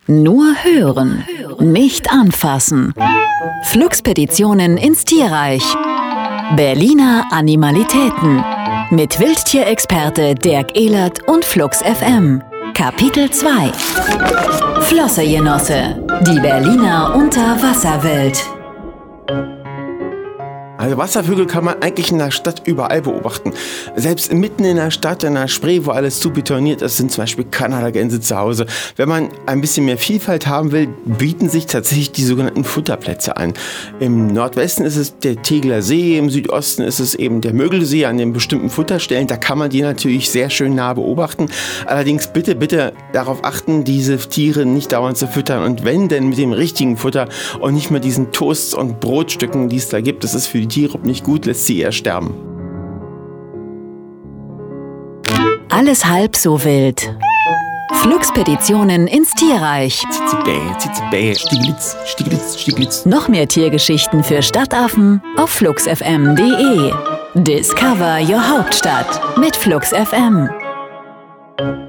Nur hören, nicht anfassen. Fluxpeditionen ins Tierreich. Berliner Animalitäten. Mit Wildtierexperte Dirk Ehlert und Flux FM. Kapitel 2. Flossegenosse. Die Berliner Unterwasserwelt. Also Wasservögel kann man eigentlich in der Stadt überall beobachten. Selbst mitten in der Stadt, in der Spree, wo alles zu betoniert ist, sind zum Beispiel Kanadagänse zu Hause. Wenn man ein bisschen mehr Vielfalt haben will, bieten sich tatsächlich die sogenannten Futterplätze an. Im Nordwesten ist es der Tegeler See, im Südosten ist es eben der Mögelsee an den bestimmten Futterstellen. Da kann man die natürlich sehr schön nah beobachten. Allerdings bitte darauf achten, diese Tiere nicht dauernd zu füttern. Und wenn denn mit dem richtigen Futter und nicht mit diesen Toasts und Brotstücken, die es da gibt, das ist für die Tiere nicht gut, lässt sie eher sterben. Alles halb so wild. Fluxpeditionen ins Tierreich. Zizibä, Stieglitz. Noch mehr Tiergeschichten für Stadtaffen auf fluxfm.de. Discover your Hauptstadt mit Flux FM.